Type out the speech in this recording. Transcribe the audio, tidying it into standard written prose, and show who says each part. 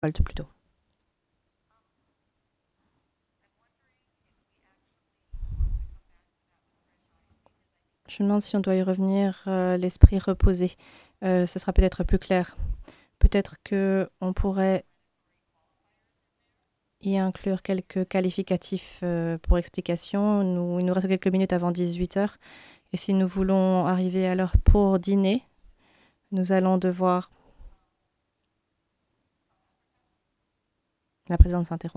Speaker 1: plutôt. Je me demande si on doit y revenir, l'esprit reposé. Ce sera peut-être plus clair. Peut-être que on pourrait y inclure quelques qualificatifs pour explication. Il nous reste quelques minutes avant 18 heures. Et si nous voulons arriver à l'heure pour dîner, nous allons devoir... La présidente s'interrompt.